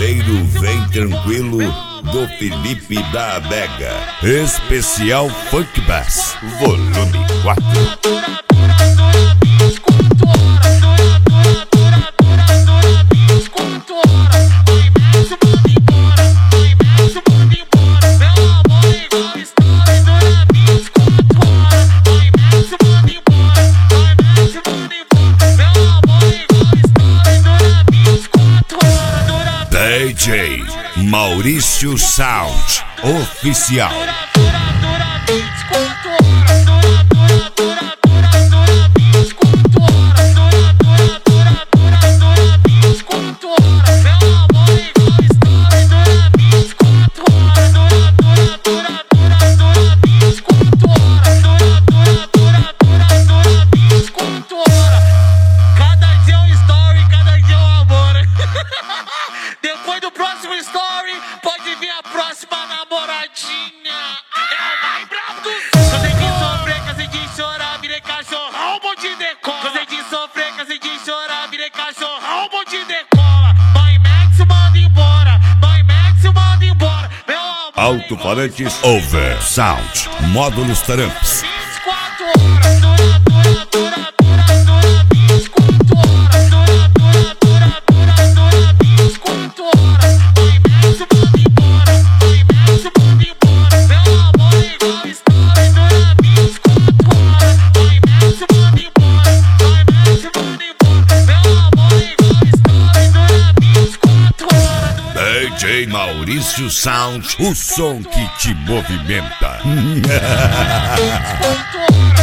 brasileiro vem tranquilo do Felipe da Adega. Especial Funk Bass, volume 4. DJ Maurício Sound Oficial. Depois do próximo story, pode vir a próxima namoradinha. Vai bravo do céu. Cansei de sofrer, cansei de chorar, virei cachorrão, bom de decola. Cansei de sofrer, cansei de chorar, virei cachorrão, bom de decola. Vai Max, manda embora. Vai Max, manda embora. Meu amor. Alto-falantes Over Sound Módulos Taramps. 24 horas. DJ Maurício Sound, o som que te movimenta.